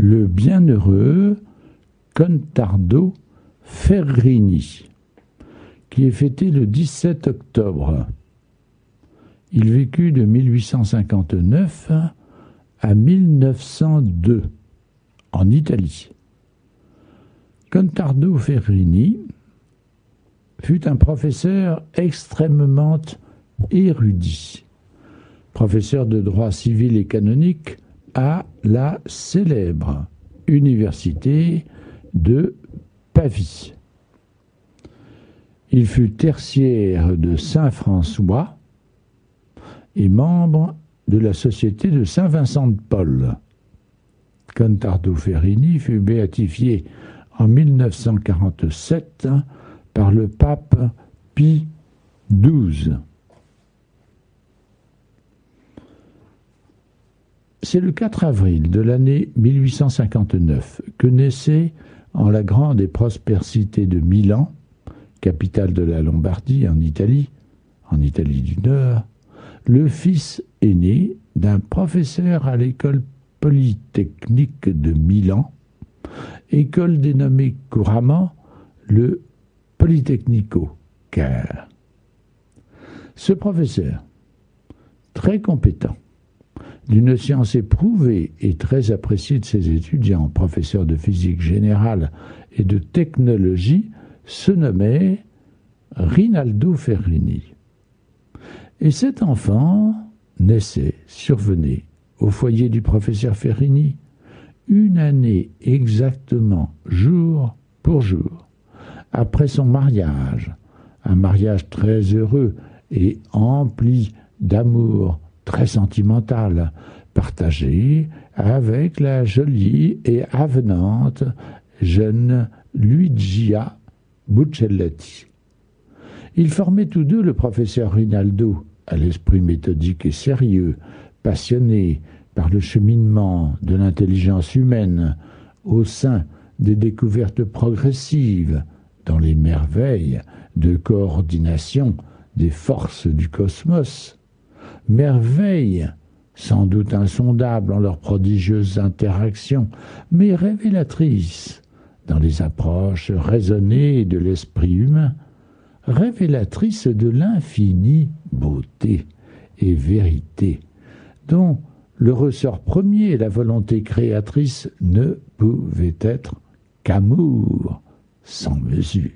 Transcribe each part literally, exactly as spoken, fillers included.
le bienheureux Contardo Ferrini, qui est fêté le dix-sept octobre. Il vécut de mille huit cent cinquante-neuf à mille neuf cent deux en Italie. Contardo Ferrini fut un professeur extrêmement érudit, professeur de droit civil et canonique à la célèbre université de Pavie. Il fut tertiaire de Saint-François et membre de la Société de Saint-Vincent de Paul. Contardo Ferrini fut béatifié en mille neuf cent quarante-sept par le pape Pie douze. C'est le quatre avril de l'année mille huit cent cinquante-neuf que naissait en la grande et prospère cité de Milan, capitale de la Lombardie en Italie, en Italie du Nord, le fils aîné d'un professeur à l'école polytechnique de Milan, école dénommée couramment le Politecnico Caire. Ce professeur, très compétent, d'une science éprouvée et très appréciée de ses étudiants, professeur de physique générale et de technologie, se nommait Rinaldo Ferrini. Et cet enfant naissait, survenait, au foyer du professeur Ferrini, une année exactement, jour pour jour, après son mariage, un mariage très heureux et empli d'amour très sentimental, partagé avec la jolie et avenante jeune Luigia Buccellati. Ils formaient tous deux le professeur Rinaldo, à l'esprit méthodique et sérieux, passionné par le cheminement de l'intelligence humaine au sein des découvertes progressives dans les merveilles de coordination des forces du cosmos, merveilles sans doute insondables en leurs prodigieuses interactions, mais révélatrices dans les approches raisonnées de l'esprit humain, révélatrices de l'infinie beauté et vérité, dont le ressort premier et la volonté créatrice ne pouvaient être qu'amour sans mesure.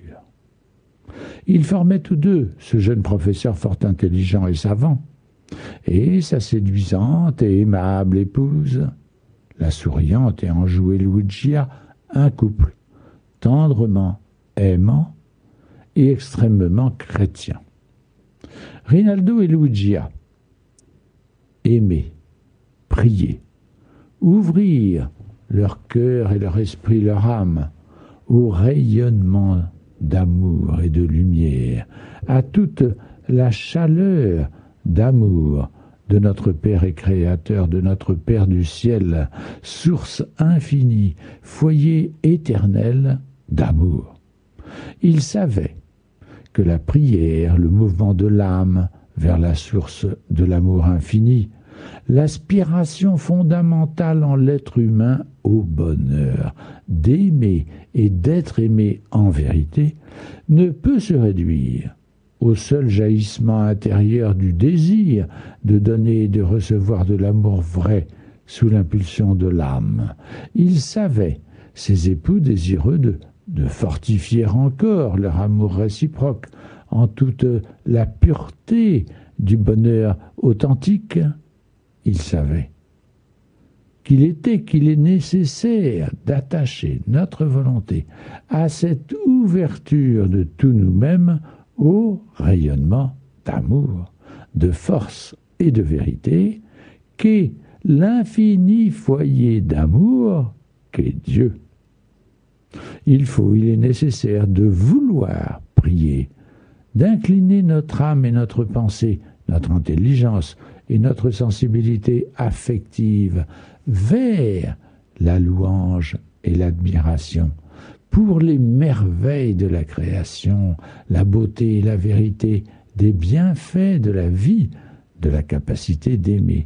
Ils formaient tous deux ce jeune professeur fort intelligent et savant, et sa séduisante et aimable épouse, la souriante et enjouée Luigia, un couple tendrement aimant et extrêmement chrétien. Rinaldo et Luigia aimaient, prier, ouvrir leur cœur et leur esprit, leur âme, au rayonnement d'amour et de lumière, à toute la chaleur d'amour de notre Père et Créateur, de notre Père du ciel, source infinie, foyer éternel d'amour. Ils savaient que la prière, le mouvement de l'âme vers la source de l'amour infini, l'aspiration fondamentale en l'être humain au bonheur, d'aimer et d'être aimé en vérité, ne peut se réduire au seul jaillissement intérieur du désir de donner et de recevoir de l'amour vrai sous l'impulsion de l'âme. Ils savaient, ces époux désireux de, de fortifier encore leur amour réciproque en toute la pureté du bonheur authentique, ils savaient qu'il était, qu'il est nécessaire d'attacher notre volonté à cette ouverture de tout nous-mêmes au rayonnement d'amour, de force et de vérité qu'est l'infini foyer d'amour qu'est Dieu. Il faut, il est nécessaire de vouloir prier, d'incliner notre âme et notre pensée, notre intelligence et notre sensibilité affective vers la louange et l'admiration, pour les merveilles de la création, la beauté et la vérité, des bienfaits de la vie, de la capacité d'aimer.